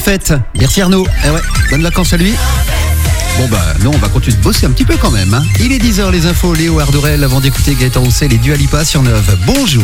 fête. Merci Arnaud. Eh ouais, bonnes vacances à lui. Bon nous on va continuer de bosser un petit peu quand même. Hein. Il est 10h, les infos, Léo Ardorel avant d'écouter Gaëtan Roussel et Dua Lipa sur Nove. Bonjour.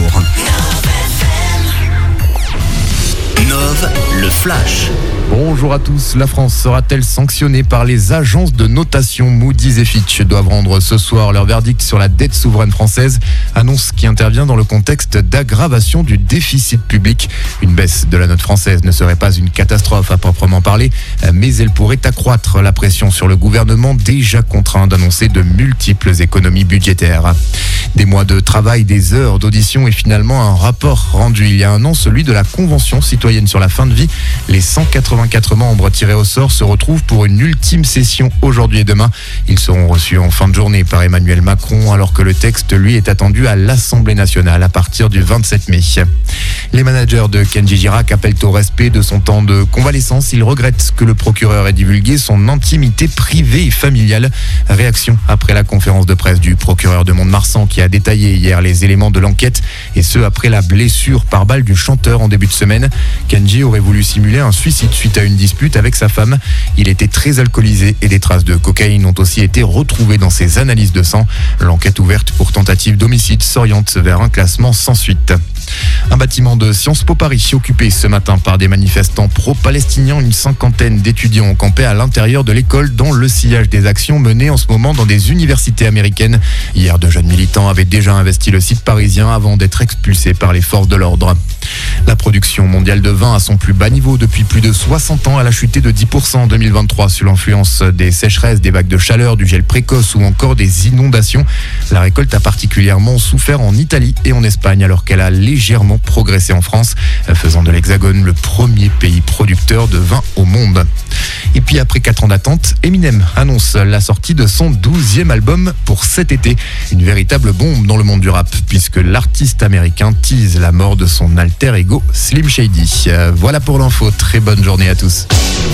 Nove, le flash. Bonjour à tous. La France sera-t-elle sanctionnée par les agences de notation? Moody's et Fitch doivent rendre ce soir leur verdict sur la dette souveraine française. Annonce qui intervient dans le contexte d'aggravation du déficit public. Une baisse de la note française ne serait pas une catastrophe à proprement parler, mais elle pourrait accroître la pression sur le gouvernement déjà contraint d'annoncer de multiples économies budgétaires. Des mois de travail, des heures d'audition et finalement un rapport rendu il y a un an, celui de la Convention citoyenne sur la fin de vie. Les 184 membres tirés au sort se retrouvent pour une ultime session aujourd'hui et demain. Ils seront reçus en fin de journée par Emmanuel Macron alors que le texte, lui, est attendu à l'Assemblée nationale à partir du 27 mai. Les managers de Kenji Girac appellent au respect de son temps de convalescence. Ils regrettent que le procureur ait divulgué son intimité privée et familiale. Réaction après la conférence de presse du procureur de Mont-de-Marsan qui a détaillé hier les éléments de l'enquête et ce après la blessure par balle du chanteur en début de semaine. Kenji aurait voulu simuler un suicide suite à une dispute avec sa femme. Il était très alcoolisé et des traces de cocaïne ont aussi été retrouvées dans ses analyses de sang. L'enquête ouverte pour tentative d'homicide s'oriente vers un classement sans suite. Un bâtiment de Sciences Po Paris occupé ce matin par des manifestants pro-palestiniens. Une cinquantaine d'étudiants ont campé à l'intérieur de l'école dans le sillage des actions menées en ce moment dans des universités américaines. Hier, de jeunes militants avaient déjà investi le site parisien avant d'être expulsés par les forces de l'ordre. La production mondiale de vin à son plus bas niveau depuis plus de 60 ans. Elle a chuté de 10% en 2023 sous l'influence des sécheresses, des vagues de chaleur, du gel précoce ou encore des inondations. La récolte a particulièrement souffert en Italie et en Espagne alors qu'elle a légèrement progressé en France, faisant de l'Hexagone le premier pays producteur de vin au monde. Et puis après 4 ans d'attente, Eminem annonce la sortie de son 12e album pour cet été. Une véritable bombe dans le monde du rap puisque l'artiste américain tease la mort de son alter ego Slim Shady. Voilà pour l'info, très bonne journée à tous.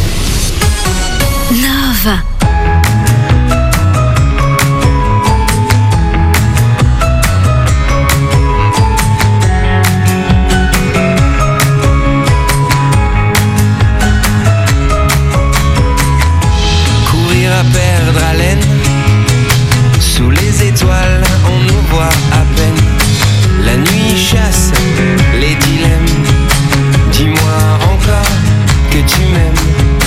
Nove. Perdre haleine, sous les étoiles on nous voit à peine. La nuit chasse les dilemmes. Dis-moi encore que tu m'aimes.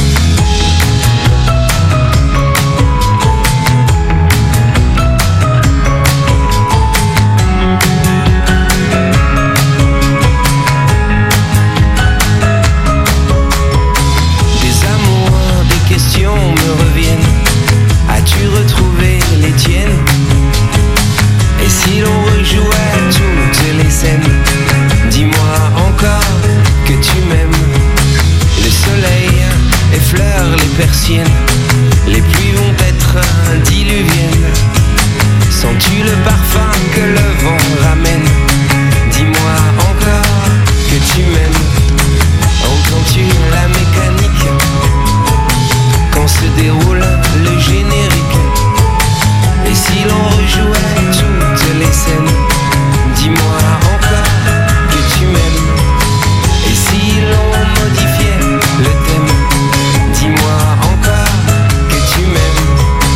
Des amours, des questions me reviennent. As-tu retrouvé les tiennes? Et si l'on rejouait toutes les scènes? Dis-moi encore que tu m'aimes. Le soleil effleure les persiennes. Les pluies vont être diluviennes. Sens-tu le parfum que le vent ramène? Dis-moi encore que tu m'aimes. Entends-tu la mécanique quand se déroule le générique? Et si l'on rejouait toutes les scènes? Dis-moi encore que tu m'aimes. Et si l'on modifiait le thème? Dis-moi encore que tu m'aimes.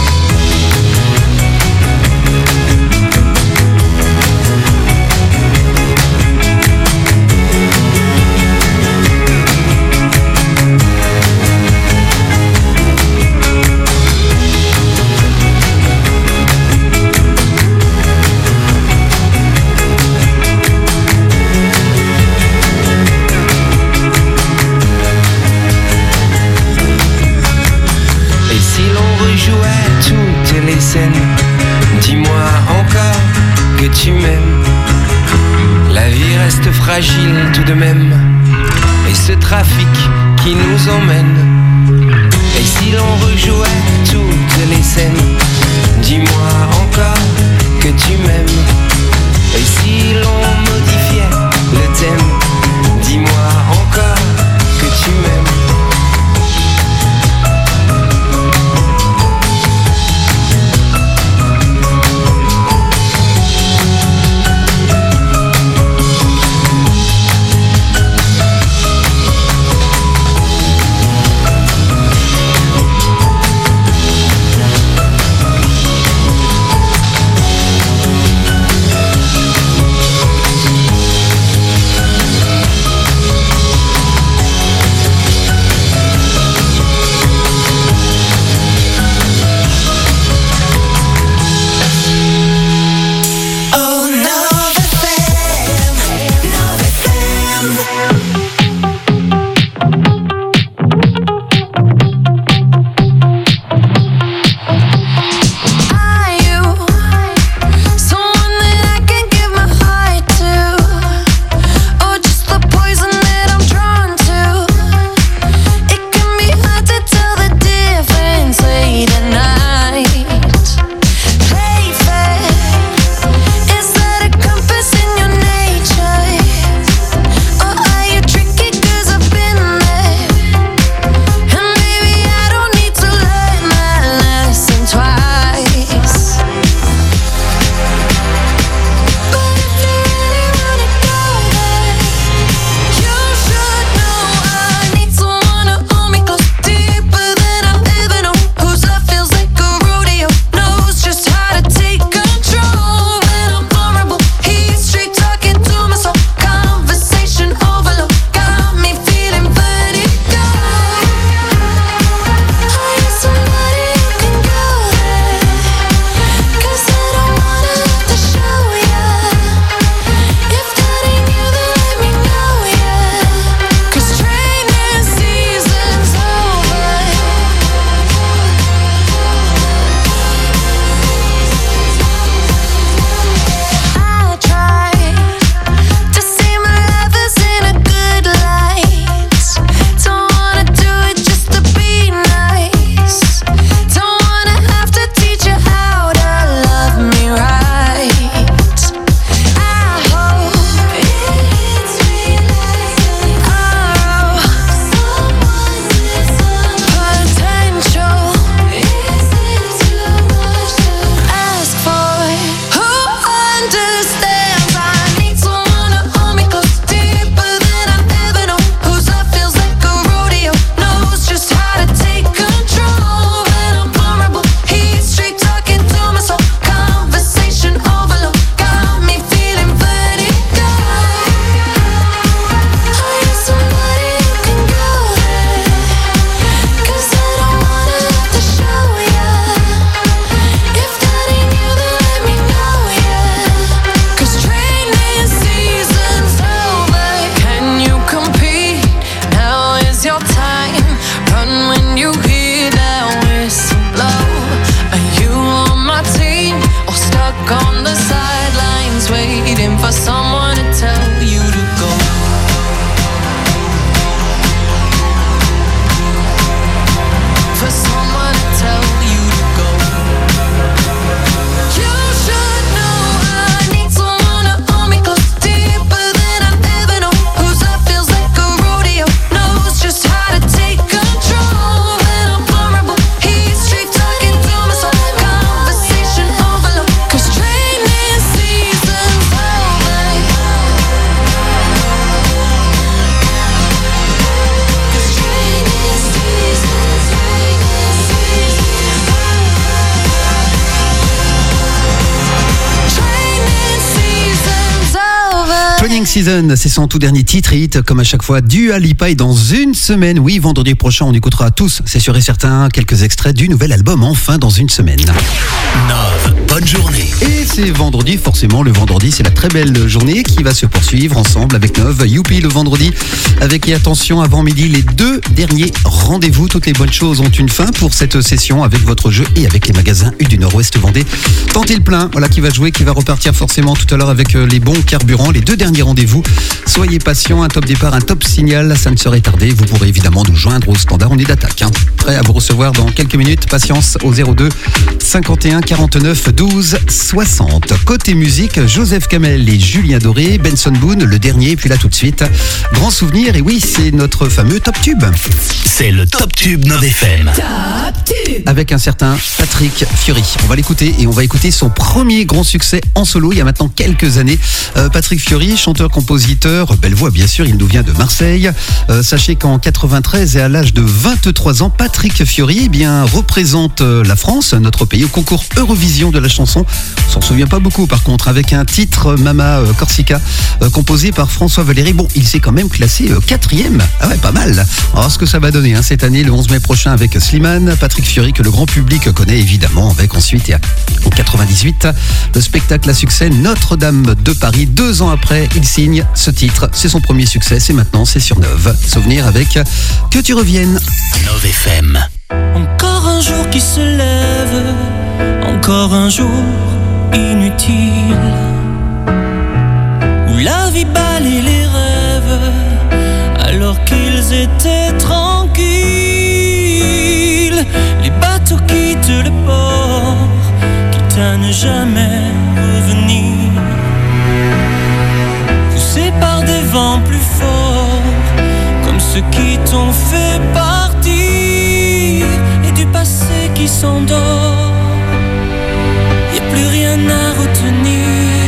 Toutes les scènes, dis-moi encore que tu m'aimes. La vie reste fragile tout de même. Et ce trafic qui nous emmène. Et si l'on rejouait toutes les scènes? Dis-moi encore que tu m'aimes. Et si l'on modifiait le thème? Dis-moi encore que tu m'aimes. Burning Season, c'est son tout dernier titre et hit, comme à chaque fois, Dua Lipa. Et dans une semaine, oui, vendredi prochain, on écoutera tous, c'est sûr et certain, quelques extraits du nouvel album, enfin dans une semaine. Nove, bonne journée. Et c'est vendredi, forcément, le vendredi, c'est la très belle journée qui va se poursuivre ensemble avec Nove. Youpi, le vendredi, avec, et attention, avant midi, les 2 derniers rendez-vous. Toutes les bonnes choses ont une fin pour cette session avec votre jeu et avec les magasins U du Nord-Ouest Vendée. Tentez le plein, voilà qui va jouer, qui va repartir forcément tout à l'heure avec les bons carburants. Les 2 derniers rendez-vous. Soyez patients, un top départ, un top signal, ça ne serait tardé. Vous pourrez évidemment nous joindre au standard, on est d'attaque. Prêt à vous recevoir dans quelques minutes. Patience au 02 51 49 12 60. Côté musique, Joseph Kamel et Julien Doré, Benson Boone, le dernier, puis là tout de suite, grand souvenir, et oui, c'est notre fameux Top Tube. C'est le Top Tube Nove FM. Avec un certain Patrick Fiori. On va l'écouter et on va écouter son premier grand succès en solo il y a maintenant quelques années. Patrick Fiori, chanteur-compositeur, belle voix bien sûr, il nous vient de Marseille. Sachez qu'en 93 et à l'âge de 23 ans, Patrick Fiori représente la France, notre pays, au concours Eurovision de la chanson. On s'en souvient pas beaucoup par contre, avec un titre Mama Corsica, composé par François Valéry. Bon, il s'est quand même classé 4e. Ah ouais, pas mal. Alors ce que ça va donner cette année, le 11 mai prochain avec Slimane, Patrick Fiori que le grand public connaît évidemment, avec ensuite en 98 le spectacle à succès Notre-Dame de Paris. 2 ans après, il signe ce titre. C'est son premier succès, c'est maintenant, c'est sur Nove. Souvenir avec Que tu reviennes. Nove FM. Encore un jour qui se lève, encore un jour inutile, où la vie balaye les rêves alors qu'ils étaient tranquilles. Les bateaux quittent le port, quitte à ne jamais revenir, poussés par des vents plus forts, comme ceux qui t'ont fait partir, et du passé qui s'endort. Y'a plus rien à retenir.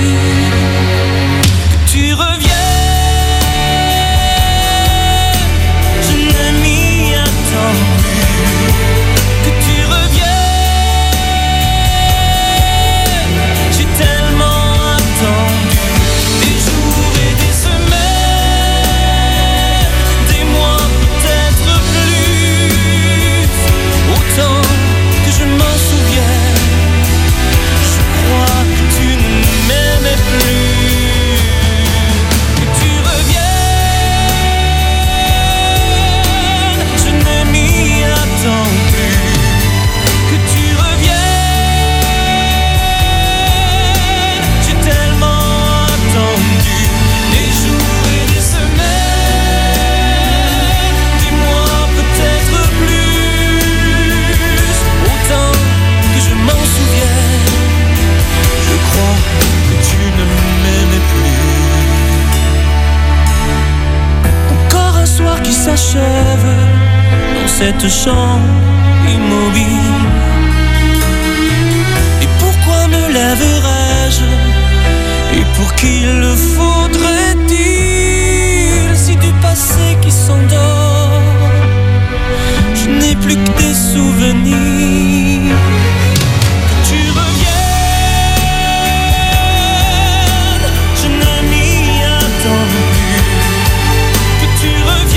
Que tu reviennes, je ne m'y attends plus. Que tu reviennes, j'ai tellement attendu. Des jours et des semaines, des mois, peut-être plus. Autant que je m'en souviens, je crois que tu ne m'aimais plus. Que tu reviennes, je ne m'y attends plus. Que tu reviennes, j'ai tellement attendu. Des jours et des semaines, des mois, peut-être plus. Autant que je m'en souviens, je crois que tu ne m'aimais plus. Encore un soir qui s'achève dans cette chambre immobile. Et pourquoi me lèverais-je? Et pour qui le faudrait-il? Si du passé qui s'endort, je n'ai plus que des souvenirs. Que tu reviennes, je ne m'y attends plus. Que tu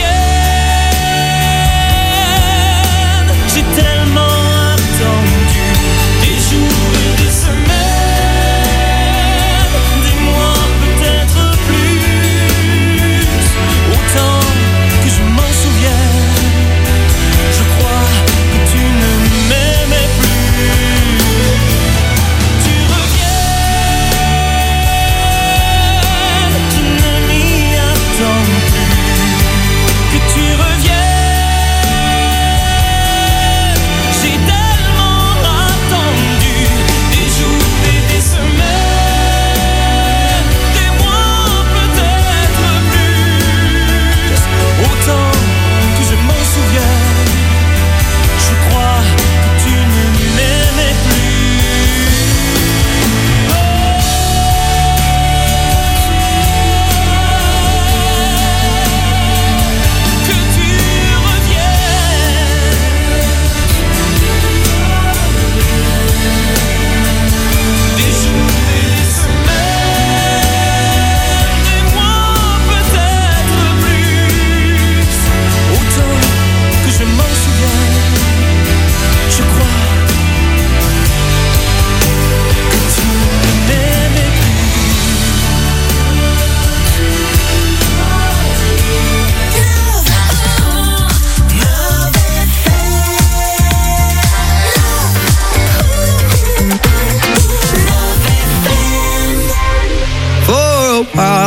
reviennes, j'ai tellement attendu. Des jours et des semaines, des mois, peut-être plus. Autant que je m'en souviens, je crois que tu ne m'aimes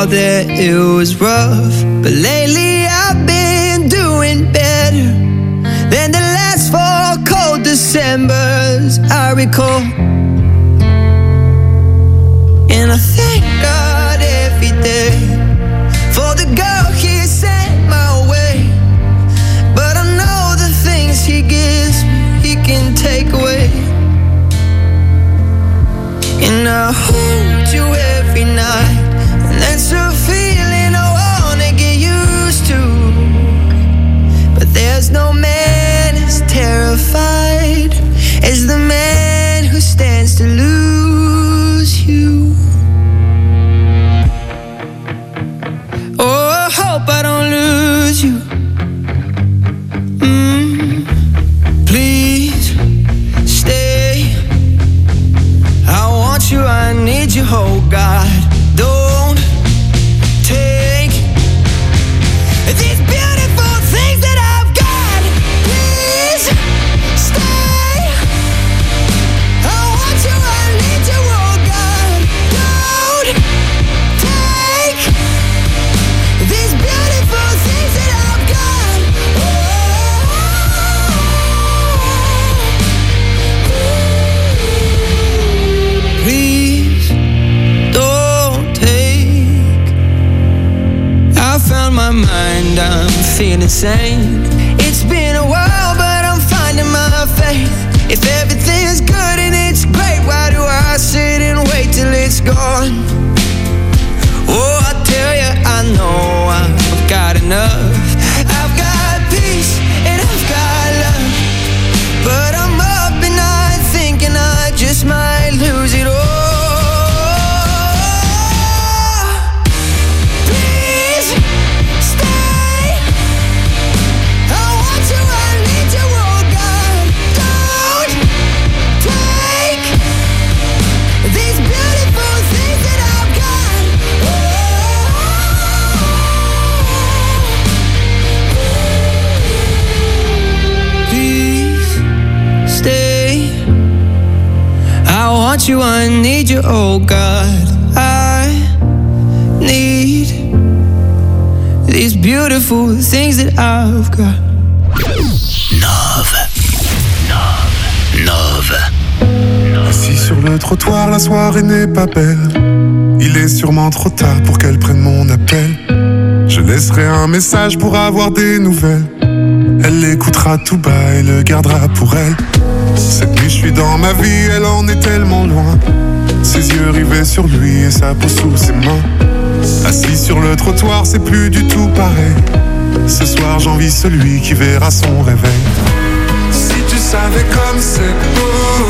that it was rough, but lately I've been doing better than the last 4 cold Decembers I recall. And I thank God every day for the girl He sent my way. But I know the things He gives me, He can take away. And I hold you every night, and that's a feeling I wanna get used to. But there's no man as terrified as the man who stands to lose you. Oh, I hope I don't lose you. Please stay. I want you, I need you, oh God. Don't take these beautiful things that I've got. Please stay. I want you, I need you, oh God. Don't take these beautiful things that I've got. Please don't take. I found my mind, I'm feeling sane. It's been a while, but I'm finding my faith. If everything's good and it's great, why do I sit and wait till it's gone? Oh, I tell you, I know I've got enough. I've got peace and I've got love, but I'm up at night thinking I just might lose it all. Please stay. I want you, I need you, oh God. Don't take these beautiful things that I've got. Please stay. I want you, I need you, oh God. I need these beautiful things that I've got. Nove. Assis sur le trottoir, la soirée n'est pas belle. Il est sûrement trop tard pour qu'elle prenne mon appel. Je laisserai un message pour avoir des nouvelles. Elle l'écoutera tout bas et le gardera pour elle. Cette nuit je suis dans ma vie, elle en est tellement loin. Ses yeux rivés sur lui et sa peau sous ses mains. Assis sur le trottoir, c'est plus du tout pareil. Ce soir j'envie celui qui verra son réveil. Si tu savais comme c'est beau,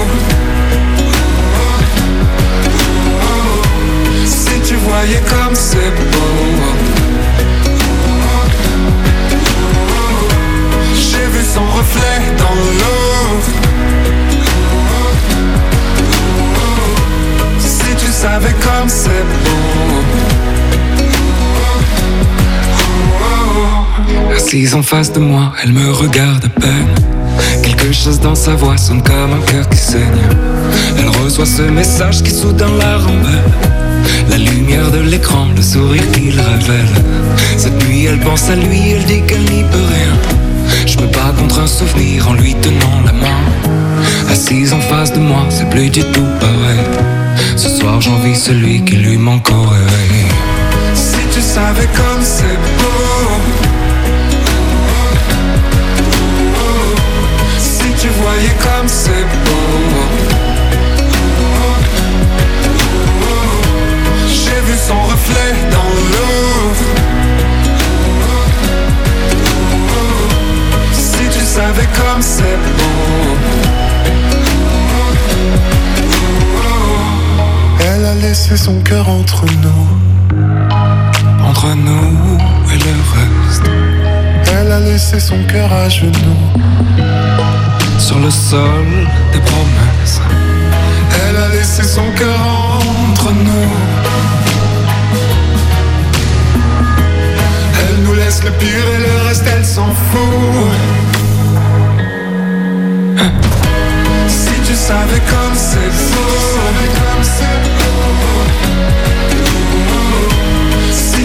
si tu voyais comme c'est beau. J'ai vu son reflet dans l'eau. Si tu savais comme c'est beau. Assise en face de moi, elle me regarde à peine. Quelque chose dans sa voix sonne comme un cœur qui saigne. Elle reçoit ce message qui soudain la rend belle. La lumière de l'écran, le sourire qu'il révèle. Cette nuit elle pense à lui, elle dit qu'elle n'y peut rien. Je me bats contre un souvenir en lui tenant la main. Assise en face de moi, c'est plus du tout pareil. Ce soir j'envie celui qui lui manque au réveil. Si tu savais comme c'est beau. Si tu voyais comme c'est beau. J'ai vu son reflet dans l'eau. Si tu savais comme c'est beau. Elle a laissé son cœur entre nous. Entre nous et le reste. Elle a laissé son cœur à genoux. Sur le sol des promesses. Elle a laissé son cœur entre nous. Elle nous laisse le pire et le reste elle s'en fout. Si tu savais comme c'est beau. Si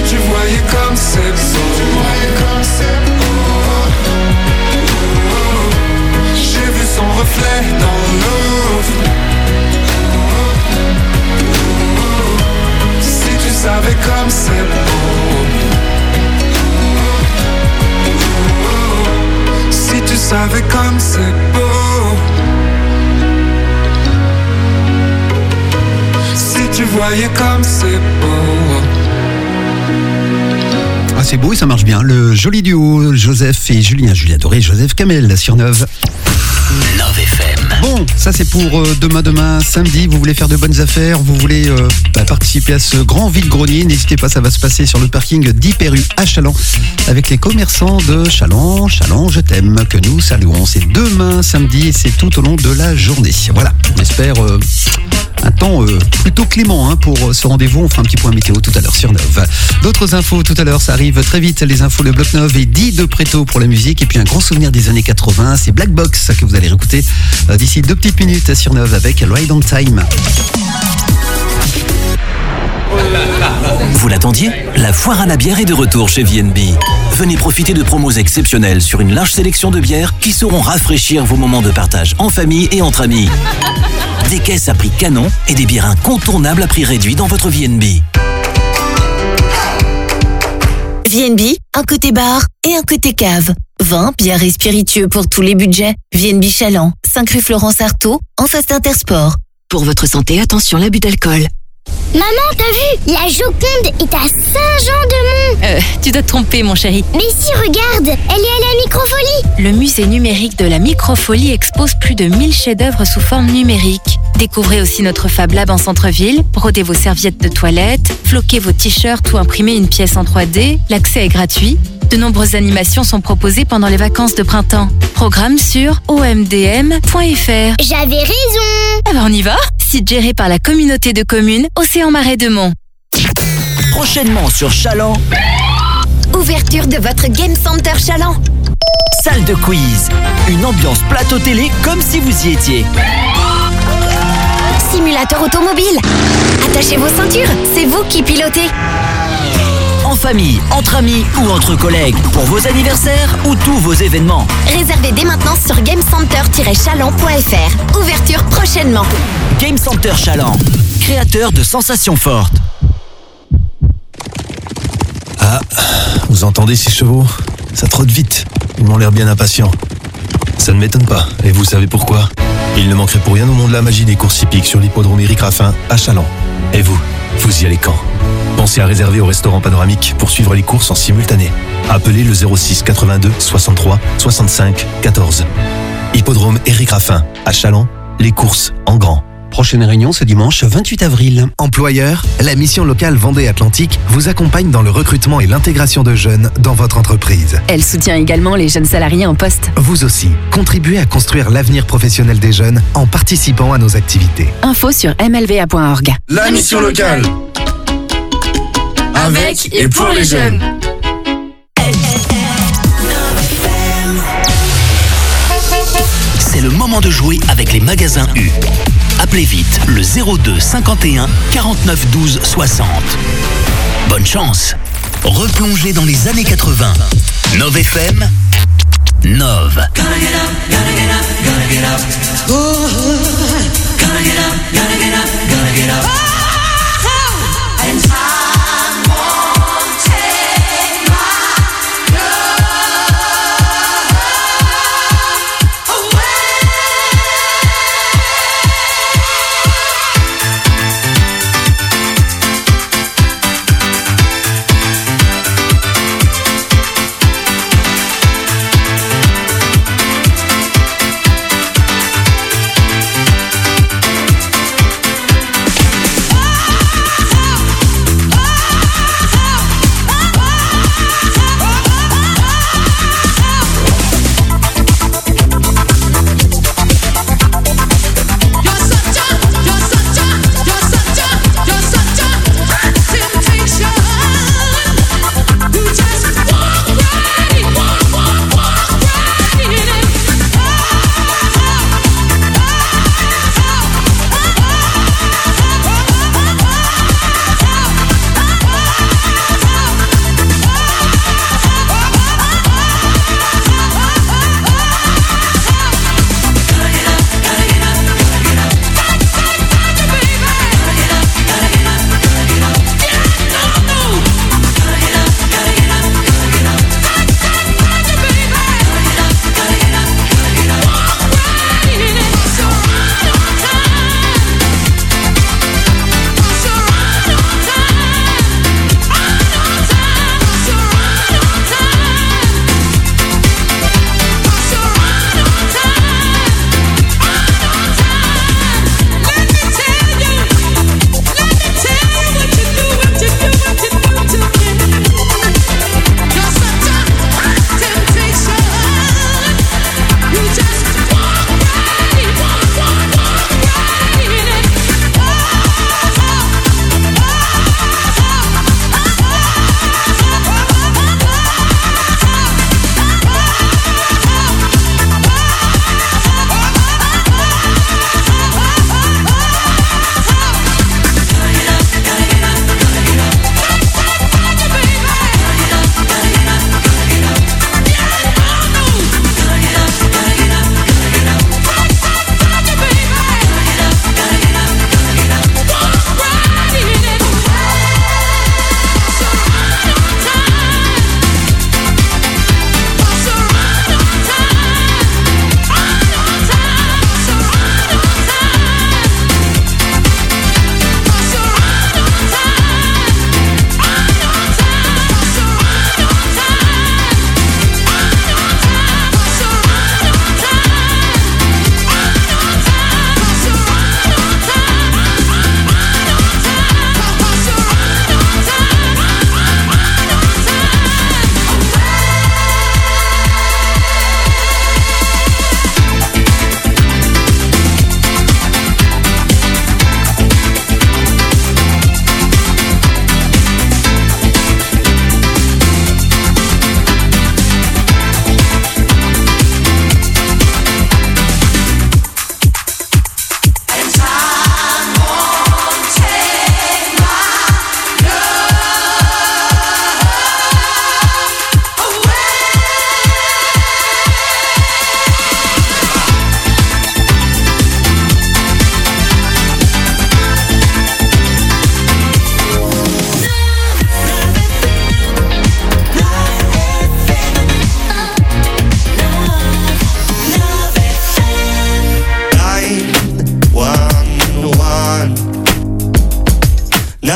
don't move. Si tu savais comme c'est beau. Si tu savais comme c'est beau. Si tu voyais comme c'est beau. Ah, c'est beau et ça marche bien. Le joli duo Joseph et Julien Adoré, Joseph Kamel sur Neuve. Neuve FM. Bon, ça c'est pour demain samedi. Vous voulez faire de bonnes affaires, vous voulez participer à ce grand vide-grenier. N'hésitez pas, ça va se passer sur le parking d'Hyper-U à Challans avec les commerçants de Challans, je t'aime, que nous saluons. C'est demain samedi et c'est tout au long de la journée. Voilà, on espère un temps plutôt clément pour ce rendez-vous. On fera un petit point météo tout à l'heure sur Neuve. D'autres infos tout à l'heure, ça arrive très vite. Les infos, le bloc Neuve et Di de Préto pour la musique. Et puis un grand souvenir des années 80, c'est Black Box que vous allez réécouter d'ici 2 petites minutes sur Neuve avec Ride on Time. Vous l'attendiez ? La foire à la bière est de retour chez VNB. Venez profiter de promos exceptionnelles sur une large sélection de bières qui sauront rafraîchir vos moments de partage en famille et entre amis. Des caisses à prix canon et des bières incontournables à prix réduit dans votre VNB. VNB, un côté bar et un côté cave. Vin, bière et spiritueux pour tous les budgets. VNB Challans, 5 rue Florence Artaud, en face d'Intersport. Pour votre santé, attention l'abus d'alcool. Maman, t'as vu? La Joconde est à Saint-Jean-de-Mont. Tu dois te tromper, mon chéri. Mais si, regarde, elle est à la Microfolie. Le musée numérique de la Microfolie expose plus de 1000 chefs-d'œuvre sous forme numérique. Découvrez aussi notre Fab Lab en centre-ville, brodez vos serviettes de toilette, floquez vos t-shirts ou imprimez une pièce en 3D. L'accès est gratuit. De nombreuses animations sont proposées pendant les vacances de printemps. Programme sur omdm.fr. J'avais raison. Ah bah on y va. Site géré par la communauté de communes Océan Marais de Mont. Prochainement sur Challans, Ouverture de votre Game Center Challans. salle de quiz. Une ambiance plateau télé comme si vous y étiez. Simulateur automobile. Attachez vos ceintures, c'est vous qui pilotez. En famille, entre amis ou entre collègues, pour vos anniversaires ou tous vos événements. Réservez dès maintenant sur gamecenter-challans.fr. Ouverture prochainement. Game Center Challans, créateur de sensations fortes. Ah, vous entendez ces chevaux? Ça trotte vite. Ils m'ont l'air bien impatients. Ça ne m'étonne pas. Et vous savez pourquoi? Il ne manquerait pour rien au monde de la magie des courses hippiques sur l'hippodrome Éric Raffin à Challans. Et vous y allez quand? Pensez à réserver au restaurant panoramique pour suivre les courses en simultané. Appelez le 06 82 63 65 14. Hippodrome Éric Raffin à Challans, les courses en grand. Prochaine réunion ce dimanche 28 avril. Employeur, la mission locale Vendée Atlantique vous accompagne dans le recrutement et l'intégration de jeunes dans votre entreprise. Elle soutient également les jeunes salariés en poste. Vous aussi, contribuez à construire l'avenir professionnel des jeunes en participant à nos activités. Info sur mlva.org. La mission locale. Avec et pour les jeunes. C'est le moment de jouer avec les magasins U. Appelez vite le 02 51 49 12 60. Bonne chance. Replongez dans les années 80. Neuve FM. Neuve.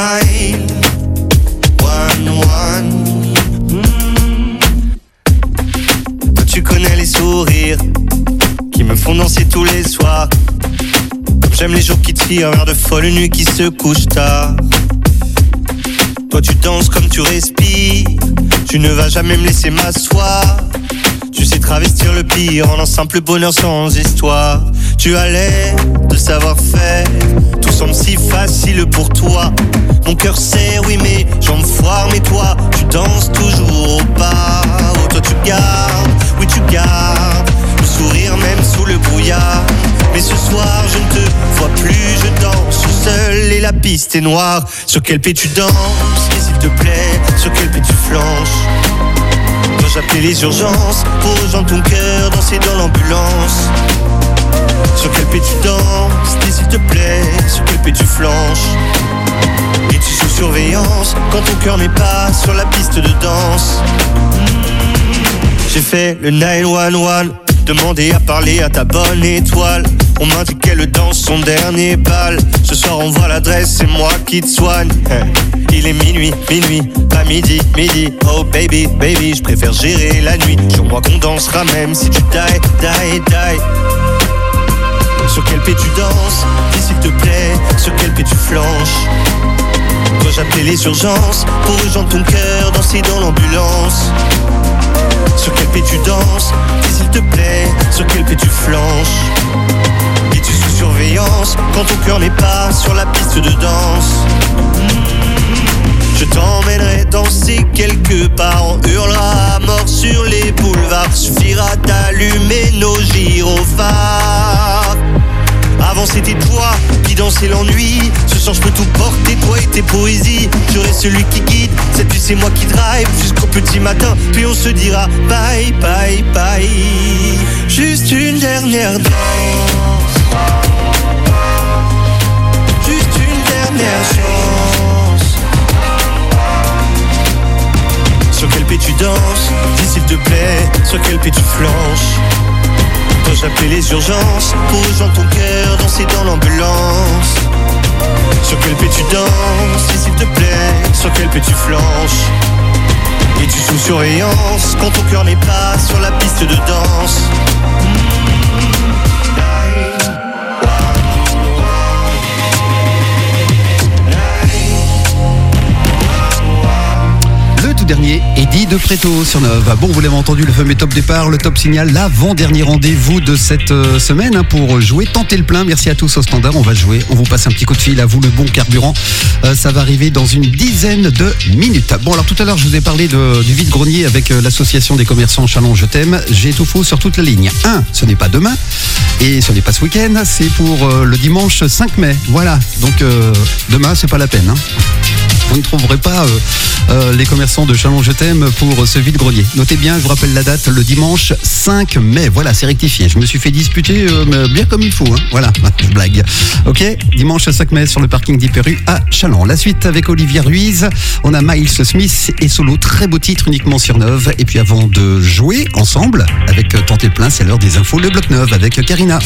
Toi tu connais les sourires qui me font danser tous les soirs. Comme j'aime les jours qui tirent vers de folles nuits qui se couchent tard. Toi tu danses comme tu respires, tu ne vas jamais me laisser m'asseoir. Tu sais travestir le pire en un simple bonheur sans histoire. Tu as l'air de savoir faire, tout semble si facile pour toi. Mon cœur sait, oui mais j'en foire, mais toi tu danses toujours au pas. Oh toi tu gardes, oui tu gardes le sourire même sous le brouillard. Mais ce soir je ne te vois plus, je danse seul et la piste est noire. Sur quel pied tu danses, et s'il te plaît, sur quel pied tu flanches. Dois-je appeler les urgences pour rejoindre ton cœur, danser dans l'ambulance. Sur quel pied tu danses, et s'il te plaît, sur quel pied tu flanches. Es-tu sous surveillance quand ton cœur n'est pas sur la piste de danse? J'ai fait le 911, demandé à parler à ta bonne étoile. On m'a dit qu'elle danse son dernier bal. Ce soir on voit l'adresse, c'est moi qui te soigne. Il est minuit, pas midi. Oh baby, je préfère gérer la nuit. Jure-moi qu'on dansera même si tu die. Sur quel pied tu danses, dis s'il te plaît, sur quel pied tu flanches. Dois-je appeler les urgences pour rejoindre ton cœur, danser dans l'ambulance. Sur quel pied tu danses, dis s'il te plaît, sur quel pied tu flanches. Es-tu sous surveillance quand ton cœur n'est pas sur la piste de danse? Je t'emmènerai danser quelque part, on hurlera à mort sur les boulevards. Suffira d'allumer nos gyrophares. Avant c'était toi qui dansais l'ennui. Ce soir je peux tout porter, toi et tes poésies. J'aurai celui qui guide, cette nuit c'est moi qui drive jusqu'au petit matin, puis on se dira bye. Juste une dernière danse, juste une dernière chance. Sur quel pied tu danses, dis s'il te plaît, sur quel pied tu flanches. Dois-je appeler les urgences pour rejoindre ton cœur, danser dans l'ambulance. Sur quel pied tu danses, dis s'il te plaît, sur quel pied tu flanches. Es-tu sous surveillance quand ton cœur n'est pas sur la piste de danse? Dernier, Eddie de Préto sur Nova. Bon, vous l'avez entendu, le fameux top départ, le top signal, l'avant-dernier rendez-vous de cette semaine pour jouer, tenter le plein. Merci à tous au standard, on va jouer, on vous passe un petit coup de fil, à vous le bon carburant. Ça va arriver dans une dizaine de minutes. Bon, alors tout à l'heure, je vous ai parlé du vide-grenier avec l'association des commerçants Chalon Je t'aime. J'ai tout faux sur toute la ligne. Ce n'est pas demain et ce n'est pas ce week-end, c'est pour le dimanche 5 mai. Voilà, donc demain, c'est pas la peine. Vous ne trouverez pas les commerçants de Chalon Je t'aime pour ce vide-grenier. Notez bien, je vous rappelle la date, le dimanche 5 mai. Voilà, c'est rectifié. Je me suis fait disputer bien comme il faut. Voilà, je blague. Ok, dimanche 5 mai sur le parking d'Hyper-U à Chalon. La suite avec Olivia Ruiz. On a Miles Smith et Solo. Très beau titre uniquement sur Neuve. Et puis avant de jouer ensemble avec Tenter le plein, c'est l'heure des infos. Le Bloc Neuve avec Karina.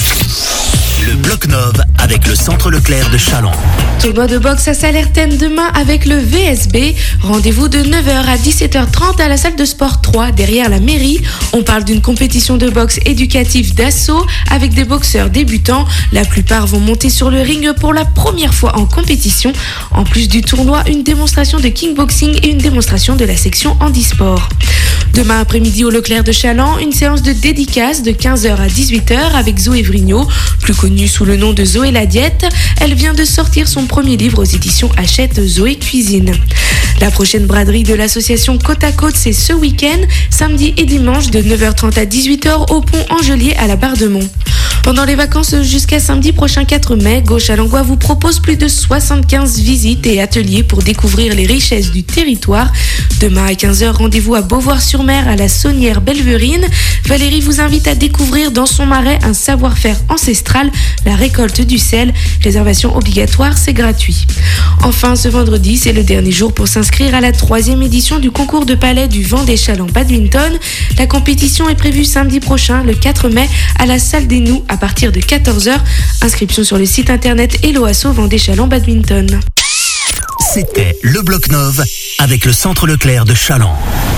Le Bloc Neuve avec le Centre Leclerc de Chalon. Tournoi de boxe à Salertaine demain avec le VSB. Rendez-vous de 9h à 17h30 à la salle de sport 3 derrière la mairie. On parle d'une compétition de boxe éducative d'assaut avec des boxeurs débutants. La plupart vont monter sur le ring pour la première fois en compétition. En plus du tournoi, une démonstration de kickboxing et une démonstration de la section handisport. Demain après-midi au Leclerc de Chaland, une séance de dédicace de 15h à 18h avec Zoé Vrignot, plus connue sous le nom de Zoé la Diète. Elle vient de sortir son premier livre aux éditions Hachette, Zoé Cuisine. La prochaine braderie de l'association Côte à Côte, c'est ce week-end, samedi et dimanche de 9h30 à 18h au pont Angelier à la Barre de Mont. Pendant les vacances jusqu'à samedi prochain 4 mai, Gauche à Langois vous propose plus de 75 visites et ateliers pour découvrir les richesses du territoire. Demain à 15h, rendez-vous à Beauvoir-sur-Mer à la Saunière Belverine. Valérie vous invite à découvrir dans son marais un savoir-faire ancestral, la récolte du sel. Réservation obligatoire, c'est gratuit. Enfin, ce vendredi, c'est le dernier jour pour s'inscrire à la 3e édition du concours de palais du Vendée Chaland Badminton. La compétition est prévue samedi prochain, le 4 mai, à la salle des Nous à partir de 14h. Inscription sur le site internet Hello Asso Vendée Chaland Badminton. C'était le Bloc-Nov avec le Centre Leclerc de Chaland.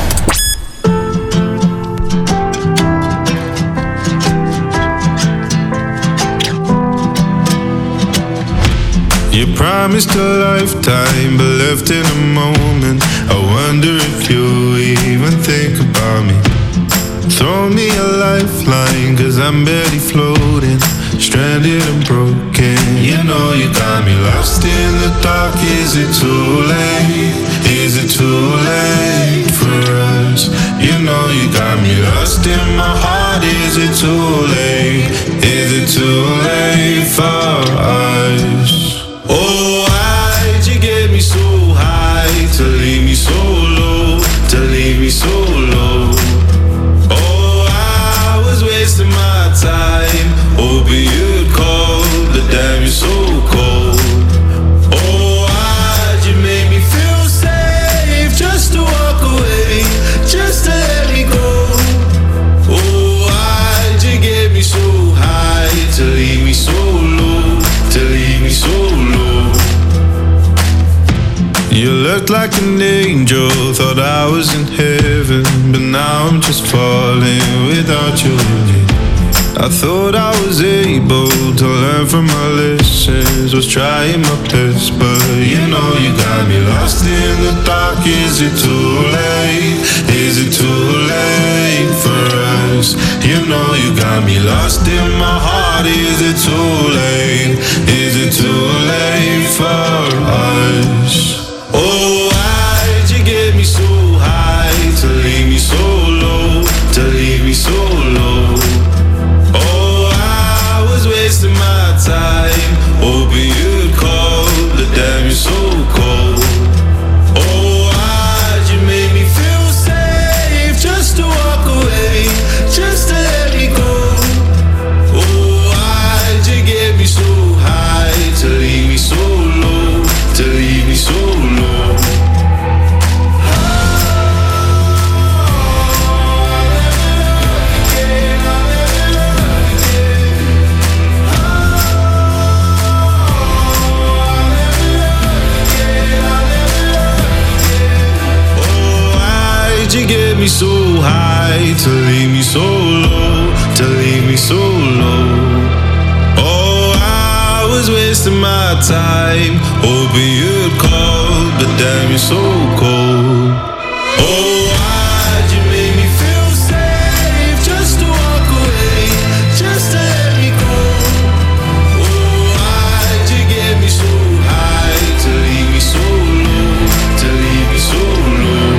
You promised a lifetime, but left in a moment. I wonder if you even think about me. Throw me a lifeline, cause I'm barely floating, stranded and broken. You know you got me lost in the dark. Is it too late? Is it too late for us? You know you got me lost in my heart. Is it too late? Is it too late for us? Oh, why'd you get me so high to leave me so low, to leave me so low? Oh, I was wasting my time, hoping you'd call, but damn, you're so cold. Oh, why'd you make me feel safe, just to walk away, just to let me go? Oh, why'd you get me so high to leave me so low, to leave me so low? You looked like an angel, thought I was in heaven, but now I'm just falling without you in it. I thought I was able to learn from my lessons, was trying my best, but you know you got me lost in the dark. Is it too late? Is it too late for us? You know you got me lost in my heart. Is it too late? Is it too late for us? Oh, why'd you get me so high to leave me so low, to leave me so low? Oh, I was wasting my time, hoping you'd call, but damn, you're so cold. Oh, why'd you make me feel safe, just to walk away, just to let me go? Oh, why'd you get me so high to leave me so low, to leave me so low? You get me so high to leave me so low, to leave me so low. Oh, I was wasting my time, hoping you'd call, but damn, you're so cold. Oh, why'd you make me feel safe, just to walk away, just to let me go? Oh, why'd you get me so high to leave me so low, to leave me so low?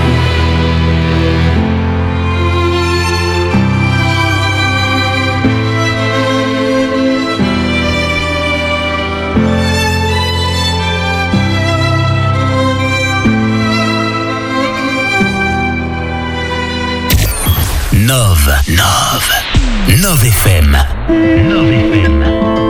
9 FM. 9 FM.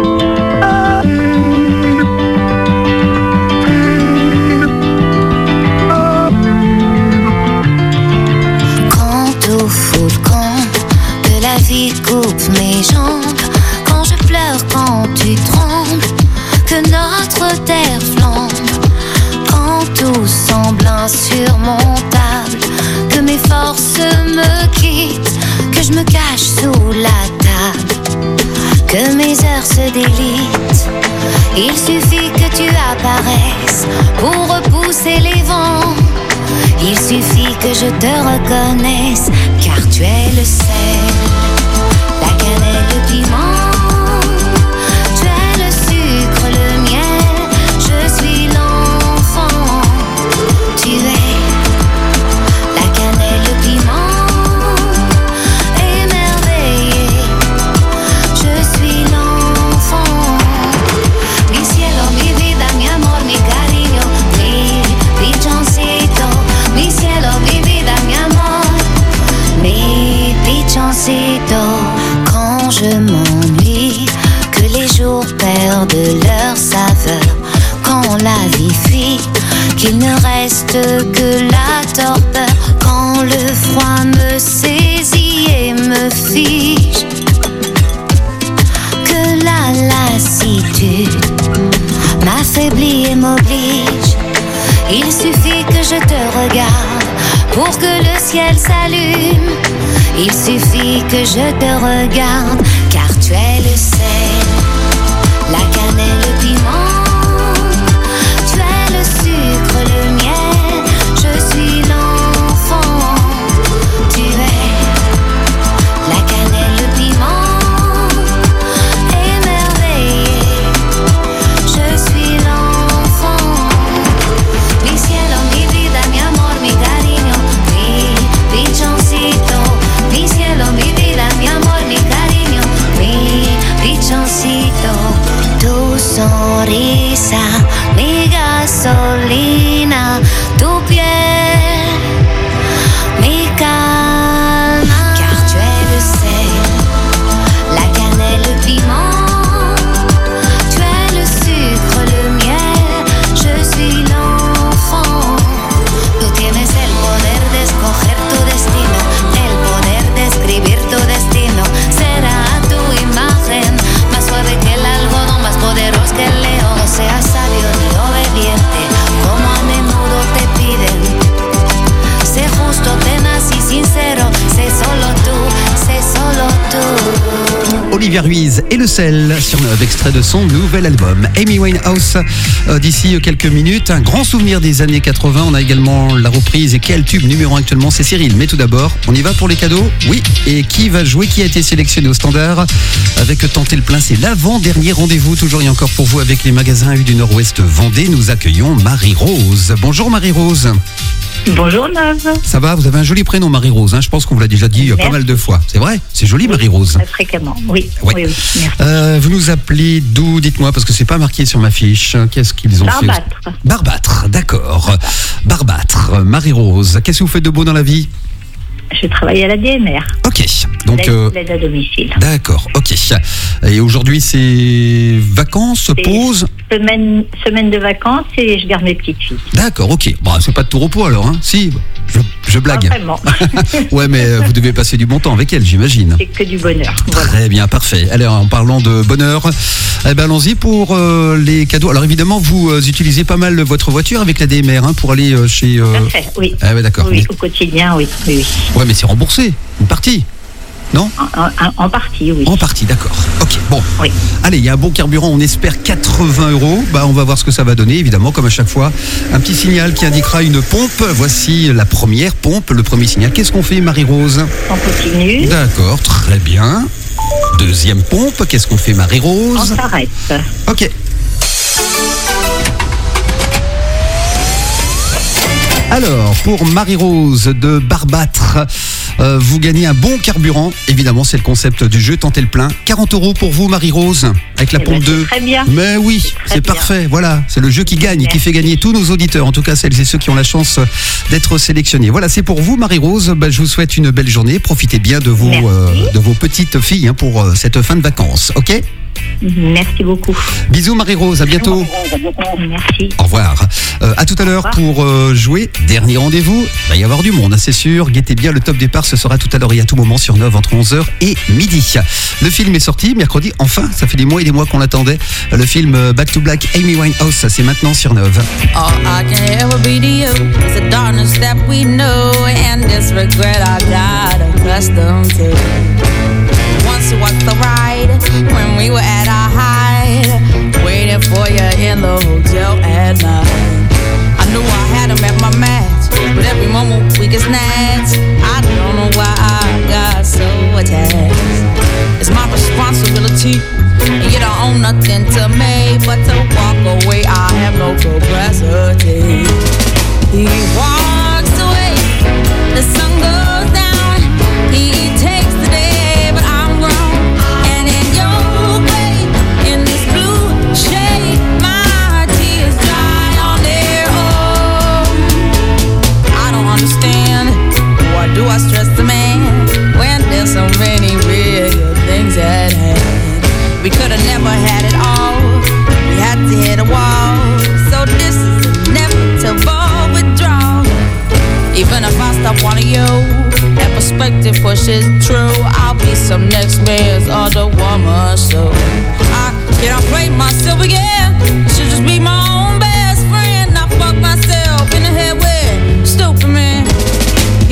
Quand au fond le camp de la vie coupe mes jambes, quand je pleure, quand tu trembles, que notre terre flambe, quand tout semble insurmontable, que mes forces me quittent, que je me cache sous la table, que mes heures se délitent. Il suffit que tu apparaisses pour repousser les vents. Il suffit que je te reconnaisse, car tu es le sel, la cannelle, le piment. Tu es le sucre, le miel, je suis l'enfant. Tu es la cannelle, le piment. Quand je m'ennuie, que les jours perdent leur saveur, quand la vie fuit, qu'il ne reste que la torpeur, quand le froid me saisit et me fige, que la lassitude m'affaiblit et m'oblige, pour que le ciel s'allume. Il suffit que je te regarde, car tu es le sel, la cannelle, le piment. Tu es le sucre, le miel, je suis l'enfant. Tu es la cannelle, le piment, émerveillé, je suis l'enfant. Mi cielo, mi vida, mi amor, mi cariño, mi pichoncito. Mi cielo, mi vida, mi amor, mi cariño, mi pichoncito. Tu sonrisa, mi gasolina, tu piel, mi calma. Car tu es le sel, la cannelle, le piment. Tu es le sucre, le miel, je suis l'enfant. Tú tienes el poder de escoger tu destino, el poder de escribir tu destino. Será tu imagen, más suave que el algodón, más poderoso que el león. No seas sabio ni obediente, como a menudo te piden. Sé justo, tenaz y sincero, sé solo tú, sé solo tú. Olivia Ruiz et le sel sur Neuve, extrait de son nouvel album. Amy Winehouse, d'ici quelques minutes, un grand souvenir des années 80. On a également la reprise. Et quel tube numéro 1 actuellement, c'est Cyril. Mais tout d'abord, on y va pour les cadeaux. Oui, et qui va jouer, qui a été sélectionné au standard avec Tenter le plein, c'est l'avant-dernier rendez-vous, toujours et encore pour vous avec les magasins U du Nord-Ouest Vendée. Nous accueillons Marie-Rose. Bonjour Marie-Rose. Bonjour Neuve. Ça va, vous avez un joli prénom Marie-Rose, hein. Je pense qu'on vous l'a déjà dit pas mal de fois. C'est vrai? C'est joli Marie-Rose. Très fréquemment, oui. Ouais. Oui, merci. Vous nous appelez d'où? Dites-moi, parce que c'est pas marqué sur ma fiche. Qu'est-ce qu'ils ont fait? Barbâtre, d'accord. Barbâtre, Marie-Rose. Qu'est-ce que vous faites de beau dans la vie? Je travaille à la DMR. Ok, donc l'aide à domicile. D'accord, ok. Et aujourd'hui c'est vacances, pause? Semaine de vacances et je garde mes petites filles. D'accord, ok. Bon, c'est pas de tout repos alors, hein? Si, je blague. Pas vraiment. Ouais, mais vous devez passer du bon temps avec elle, j'imagine. C'est que du bonheur. Voilà. Très bien, parfait. Allez, en parlant de bonheur, eh ben, allons-y pour les cadeaux. Alors évidemment, vous utilisez pas mal votre voiture avec la DMR pour aller chez... Tout à fait, oui. Ah ouais, d'accord. Oui, au quotidien, oui. Ouais, mais c'est remboursé, une partie. Non? En partie, oui. En partie, d'accord. Ok, bon. Oui. Allez, il y a un bon carburant, on espère 80 €. Bah, on va voir ce que ça va donner, évidemment, comme à chaque fois. Un petit signal qui indiquera une pompe. Voici la première pompe, le premier signal. Qu'est-ce qu'on fait, Marie-Rose? On continue. D'accord, très bien. Deuxième pompe, qu'est-ce qu'on fait, Marie-Rose? On s'arrête. Ok. Alors, pour Marie-Rose de Barbâtre, vous gagnez un bon carburant. Évidemment, c'est le concept du jeu Tenter le plein. 40 € pour vous, Marie-Rose, avec la pompe 2. Très bien. Mais oui, c'est parfait. Voilà, c'est le jeu qui gagne, qui fait gagner tous nos auditeurs. En tout cas, celles et ceux qui ont la chance d'être sélectionnés. Voilà, c'est pour vous, Marie-Rose. Bah, je vous souhaite une belle journée. Profitez bien de vos petites filles pour cette fin de vacances. Ok? Merci beaucoup. Bisous Marie-Rose, à bientôt. Merci. Au revoir. À tout à l'heure pour jouer. Dernier rendez-vous. Il va y avoir du monde, c'est sûr. Guettez bien, le top départ, ce sera tout à l'heure et à tout moment sur Neuve entre 11h et midi. Le film est sorti mercredi. Enfin, ça fait des mois et des mois qu'on l'attendait. Le film Back to Black, Amy Winehouse, ça c'est maintenant sur Neuve. All I can ever be to you is the darkness that we know and this regret I got accustomed to. Once you walked the ride when we were at our height, waiting for you in the hotel at night. I knew I had him at my match, but every moment we get snatched. I don't know why I got so attached. It's my responsibility, and you don't own nothing to me but to walk away. I have no capacity. He walks away, the sun goes down. He takes the day, but I'm grown. And in your way, in this blue shade, my tears dry on their own. I don't understand, why do I stress the man when there's so many real things at hand? We could've never had it all, we had to hit a wall. So this is inevitable withdrawal. Even if I stop wanting you, that perspective pushes true. I'll be some next man's other woman, so I can't play myself again. Should just be my own best friend. I fuck myself in the head with stupid man.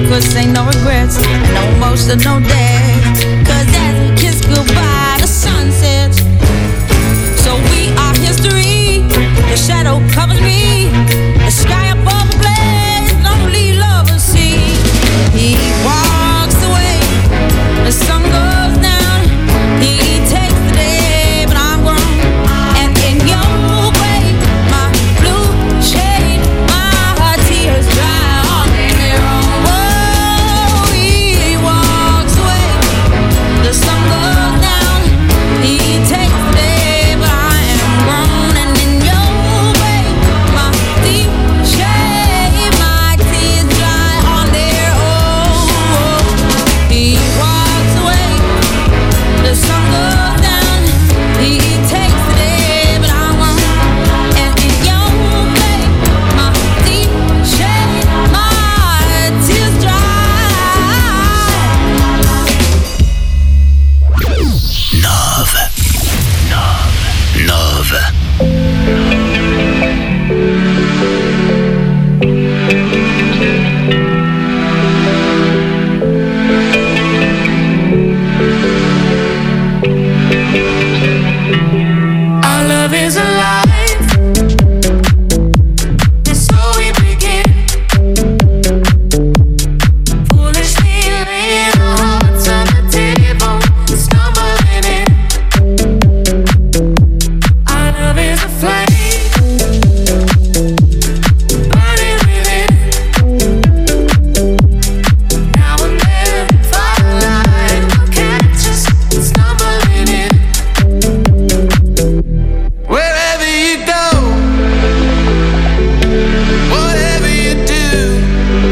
could say no regrets and no emotional debt. Cause as we kiss goodbye, the sun sets. So we are history. The shadow covers me. The sky above the blaze, lonely lovers see. He walks away, the sun goes down. He takes the day, but I'm grown. And in your way, my blue shade, my tears dry on their own. Whoa, he walks away, the sun goes down. He takes the day, but I am grown. And in your way, my deep shade, my tears dry on their own. He walks away, the sun goes down. He takes the day, but I won't. And in your way, my deep shade, my tears dry. Nove. Our love is alive, and so we begin. Foolishly laying our hearts on the table, stumbling in. Our love is a flame, burning within. Now and then, firelight will catch us stumbling in. Wherever you go, whatever you do,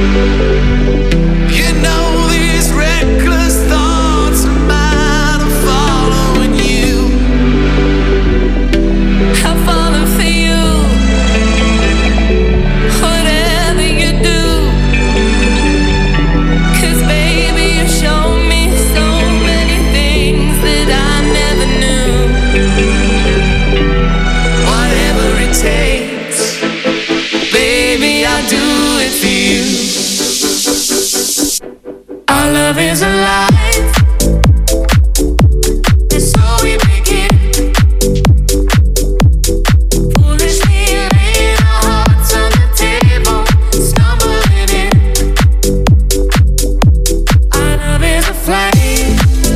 you know these reckless thoughts of mine are following you. I'm falling for you, whatever you do. 'Cause baby, you show me so many things that I never knew. Whatever it takes, baby, I'll do it for you. Our love is alive, and so we begin. Foolishly laying our hearts on the table, stumbling in. Our love is a flame,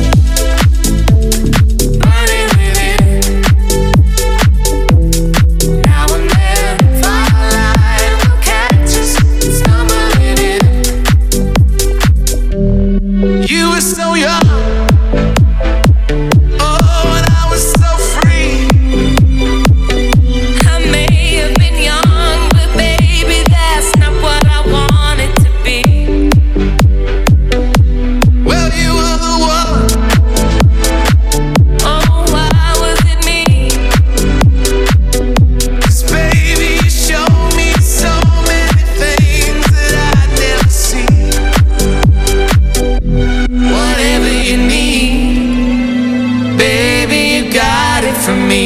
burning within. Now and then, firelight will catch us stumbling in. You were so young, oh, and I was so free. I may have been young, but baby, that's not what I wanted to be. Well, you were the one. Oh, why was it me? 'Cause baby, you showed me so many things that I'd never seen. Whatever you need, baby, you got it from me.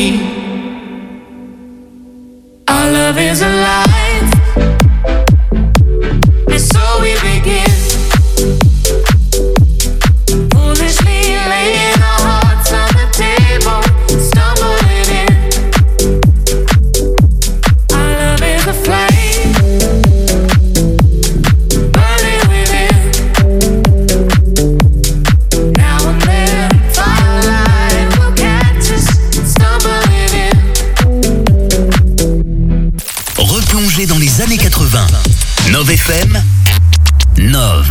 Our love is alive, and so we begin. Foolishly laying our hearts on the table, stumbling in. Our love is a flame, burning within. Now and then, firelight will catch us stumbling in. Replongez dans les années 80. Nove FM. Nove.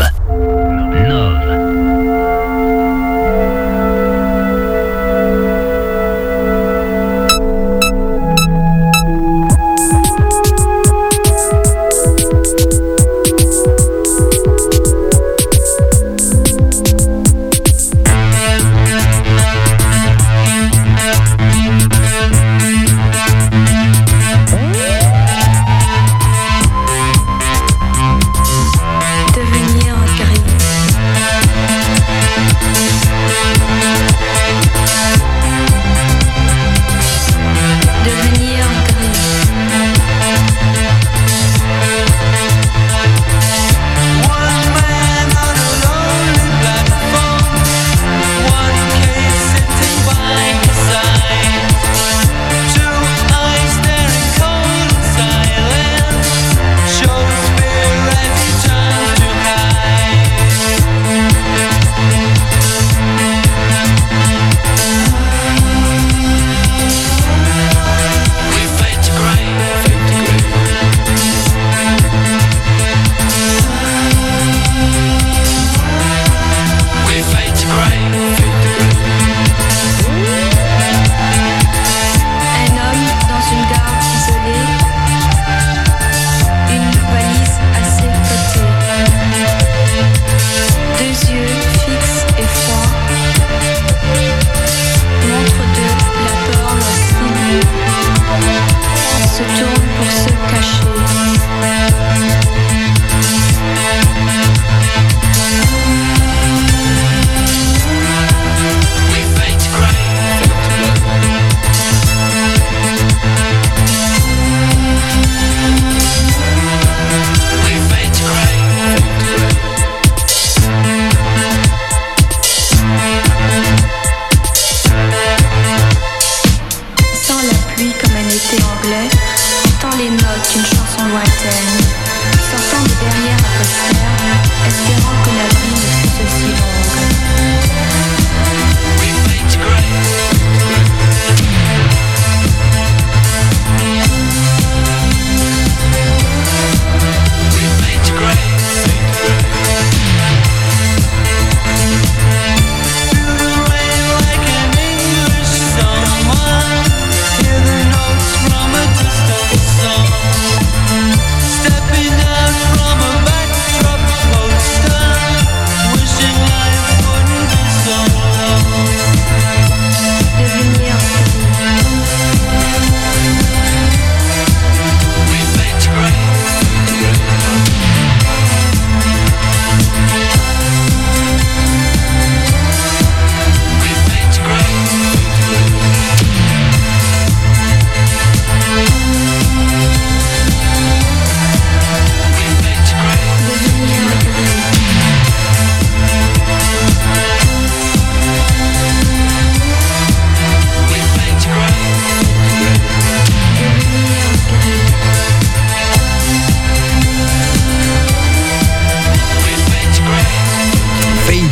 Devenir un caribou.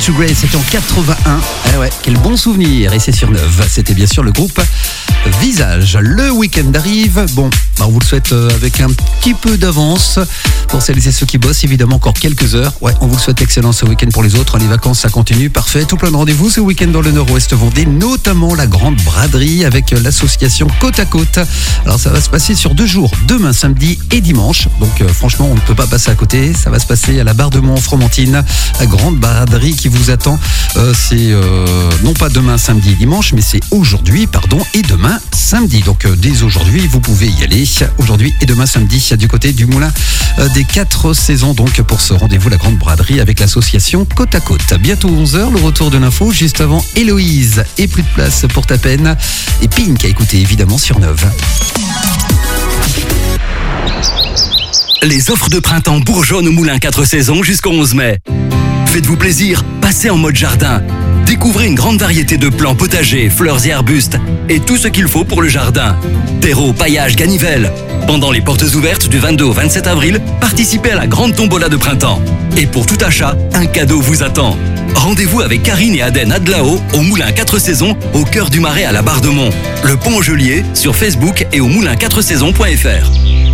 to Grey, c'était en 81. Eh ouais, quel bon souvenir. Et c'est sur 9. C'était bien sûr le groupe Visage. Le week-end arrive. Bon, on vous le souhaite avec un petit peu d'avance. Pour celles et ceux qui bossent, évidemment, encore quelques heures. Ouais, on vous le souhaite excellent ce week-end pour les autres. Les vacances, ça continue. Parfait. Tout plein de rendez-vous ce week-end dans le Nord-Ouest Vendée, notamment la Grande Braderie avec l'association Côte à Côte. Alors, ça va se passer sur 2 jours, demain, samedi et dimanche. Donc, franchement, on ne peut pas passer à côté. Ça va se passer à la Bardemont en Fromentine, la Grande Braderie qui vous attend. C'est non pas demain, samedi et dimanche, mais c'est aujourd'hui, et demain, samedi. Donc, dès aujourd'hui, vous pouvez y aller. Aujourd'hui et demain, samedi, du côté du Moulin des 4 saisons. Donc, pour ce rendez-vous, la Grande Braderie avec l'association Côte à Côte. Bientôt 11h, le retour de l'info. Juste avant, Héloïse et Plus de place pour ta peine. Et Pink à écouter, évidemment, sur 9. Les offres de printemps bourgeonnent au Moulin 4 saisons jusqu'au 11 mai. Faites-vous plaisir, passez en mode jardin. Découvrez une grande variété de plants potagers, fleurs et arbustes et tout ce qu'il faut pour le jardin. Terreau, paillage, ganivelle. Pendant les portes ouvertes du 22 au 27 avril, participez à la grande tombola de printemps. Et pour tout achat, un cadeau vous attend. Rendez-vous avec Karine et Aden Adlao au Moulin 4 saisons au cœur du Marais à la Bardemont. Le Pont aux Geôliers sur Facebook et au moulin4saisons.fr.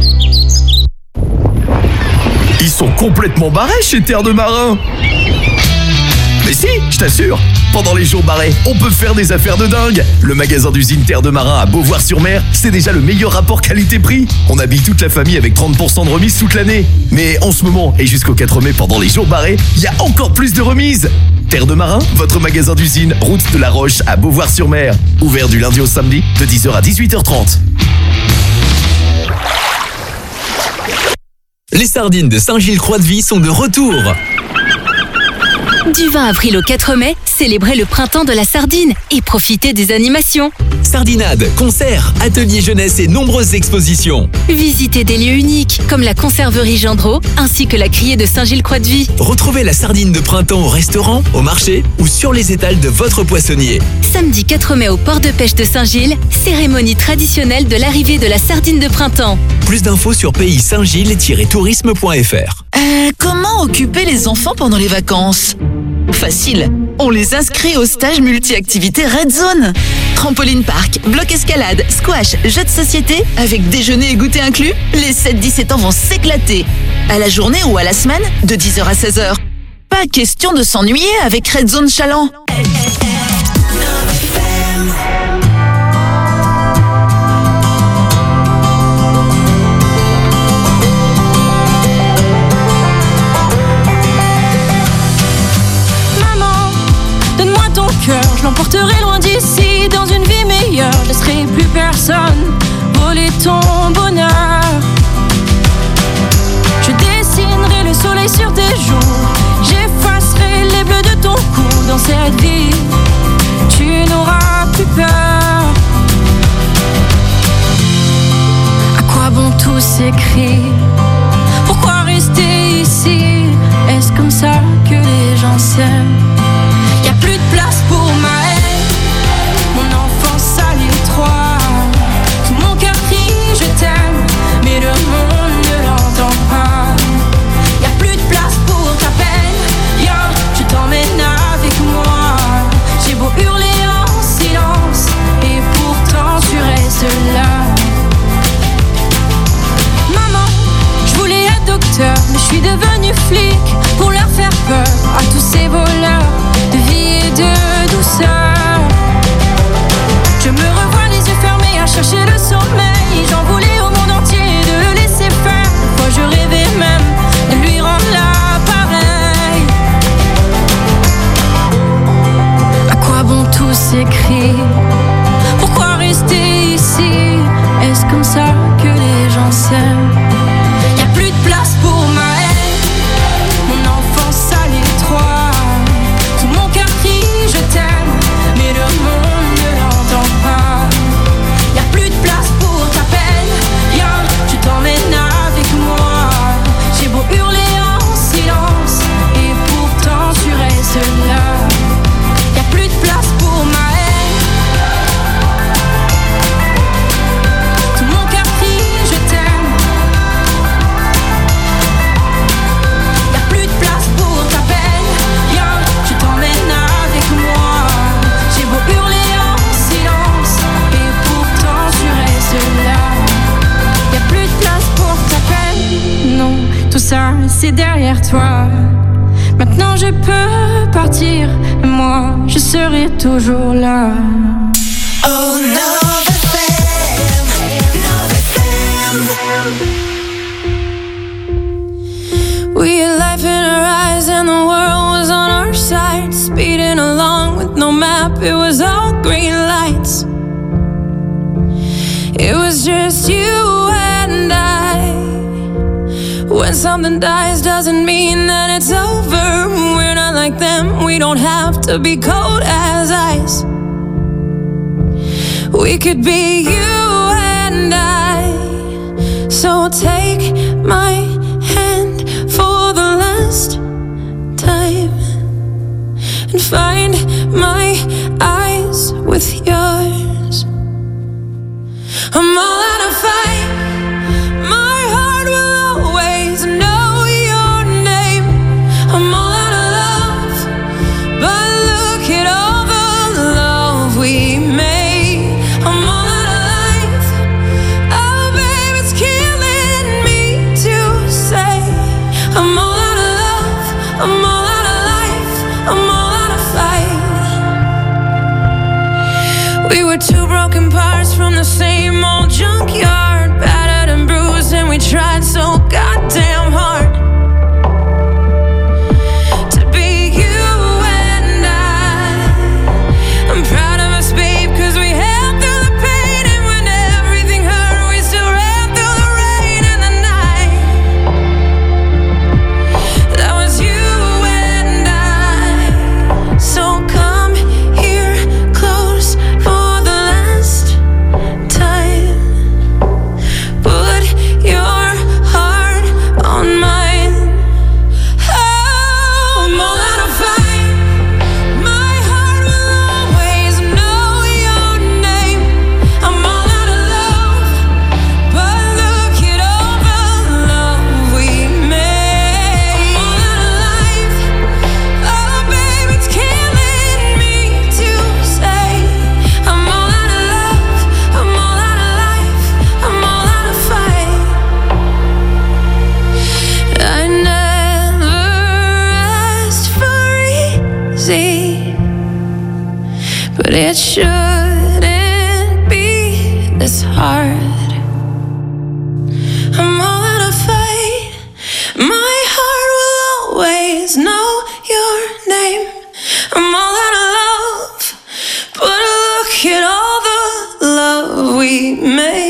Ils sont complètement barrés chez Terre de Marin. Mais si, je t'assure, pendant les jours barrés, on peut faire des affaires de dingue. Le magasin d'usine Terre de Marin à Beauvoir-sur-Mer, c'est déjà le meilleur rapport qualité-prix. On habille toute la famille avec 30% de remise toute l'année. Mais en ce moment, et jusqu'au 4 mai pendant les jours barrés, il y a encore plus de remises. Terre de Marin, votre magasin d'usine, route de la Roche à Beauvoir-sur-Mer. Ouvert du lundi au samedi, de 10h à 18h30. Les sardines de Saint-Gilles-Croix-de-Vie sont de retour. Du 20 avril au 4 mai, célébrez le printemps de la sardine et profitez des animations. Sardinade, concerts, ateliers jeunesse et nombreuses expositions. Visitez des lieux uniques comme la conserverie Gendreau ainsi que la criée de Saint-Gilles-Croix-de-Vie. Retrouvez la sardine de printemps au restaurant, au marché ou sur les étals de votre poissonnier. Samedi 4 mai au port de pêche de Saint-Gilles, cérémonie traditionnelle de l'arrivée de la sardine de printemps. Plus d'infos sur pays-saint-gilles-tourisme.fr. Comment occuper les enfants pendant les vacances ? Facile, on les inscrit au stage multi-activité Red Zone. Trampoline park, bloc escalade, squash, jeux de société, avec déjeuner et goûter inclus, les 7-17 ans vont s'éclater. À la journée ou à la semaine, de 10h à 16h. Pas question de s'ennuyer avec Red Zone Chaland. Je l'emporterai loin d'ici, dans une vie meilleure. Je laisserai plus personne voler ton bonheur. Je dessinerai le soleil sur tes joues. J'effacerai les bleus de ton cou. Dans cette vie, tu n'auras plus peur. À quoi bon tous ces cris? Pourquoi rester ici? Est-ce comme ça que les gens s'aiment? Y'a plus de place pour ma haine. Mon enfance à l'étroit. Tout mon cœur crie je t'aime, mais le monde ne l'entend pas. Y'a plus de place pour ta peine. Yo, je t'emmène avec moi. J'ai beau hurler en silence, et pourtant tu restes là. Maman, je voulais être docteur, mais je suis devenue flic pour leur faire peur à tous ces voleurs de vie et de douceur. Je me revois les yeux fermés à chercher le sommeil. J'en voulais au monde entier de le laisser faire. Parfois je rêvais même de lui rendre l'appareil. À quoi bon tous ces cris? Pourquoi rester ici? Est-ce comme ça que les gens s'aiment? Y'a plus de place pour ma haine. Mon enfance à l'étroit. ça, c'est derrière toi. Maintenant je peux partir, et moi je serai toujours là. Oh, Nova FM, Nova FM. We had life in our eyes and the world was on our side. Speeding along with no map, it was all green lights. It was just you and I. When something dies doesn't mean that it's over. We're not like them, we don't have to be cold as ice. We could be you and I. So take my hand for the last time and find my eyes with yours. I'm all out of fight. My heart will always know your name. I'm all out of love, but look at all the love we made. I'm all out of life. Oh, babe, it's killing me to say. I'm all out of love. I'm all out of life. I'm all out of fight. We were two broken parts from the same old junkyard, battered and bruised, and we tried so goddamn hard to be you and I. I'm proud of us, babe, cause we held through the pain, and when everything hurt, we still ran through the rain and the night. That was you and I. So come here close for the last time. Put your heart on mine. Oh, I'm all out of fight. My heart will always know your name. I'm all out of love, but look at all the love we made. I'm all out of life. Oh, babe, it's killing me to say. I'm all out of love. I'm all out of life. I'm all out of fight. I never asked for easy, but it shouldn't be this hard. I'm all out of fight. My heart will always know your name. I'm all out of love, but look at all the love we made.